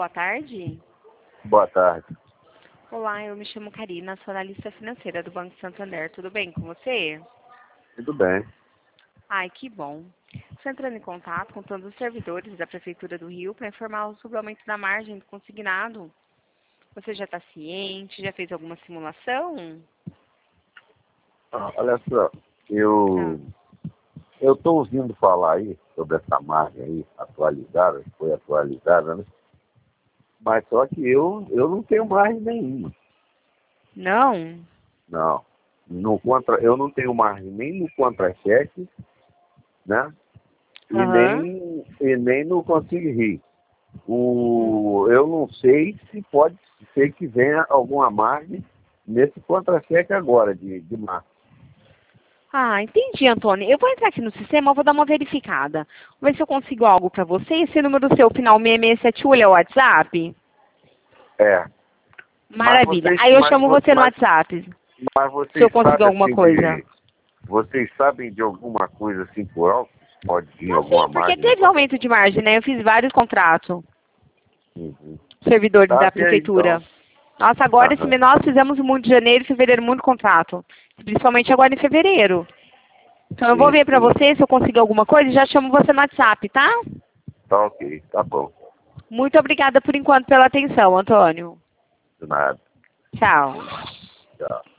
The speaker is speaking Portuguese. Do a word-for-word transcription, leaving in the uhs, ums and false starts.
boa tarde. Boa tarde. Olá, eu me chamo Karina, sou analista financeira do Banco Santander. Tudo bem com você? Tudo bem. Ai, que bom. Estou entrando em contato com todos os servidores da Prefeitura do Rio para informá-los sobre o aumento da margem do consignado. Você já está ciente? Já fez alguma simulação? Ah, olha só, eu eu estou ouvindo falar aí sobre essa margem aí atualizada, que foi atualizada, né? Mas só que eu, eu não tenho margem nenhuma. Não? Não. No contra, eu não tenho margem nem no contra-cheque, né? E, Aham. nem, e nem no Consigne Rio. O, eu não sei se pode ser que venha alguma margem nesse contra-cheque agora, de, de março. Ah, entendi, Antônio. Eu vou entrar aqui no sistema, eu vou dar uma verificada. Vou ver se eu consigo algo para você. Esse número seu, final seis seis sete um, é o WhatsApp? É. Maravilha. Mas vocês, Aí eu mas, chamo vo- você no mas, WhatsApp, mas se eu vocês consigo sabem alguma assim coisa. de. Vocês sabem de alguma coisa assim por alto? Pode vir Ah, alguma sim, porque margem? teve aumento de margem, né? Eu fiz vários contratos, Uhum. servidores Tá, da até aí, prefeitura. então. Nossa, agora esse Aham. mês nós fizemos muito de janeiro e fevereiro, muito contrato. Principalmente agora em fevereiro. Então eu vou Sim, ver pra sim. você se eu consigo alguma coisa e já chamo você no WhatsApp, tá? Tá ok, tá bom. Muito obrigada por enquanto pela atenção, Antônio. De nada. Tchau. Tchau.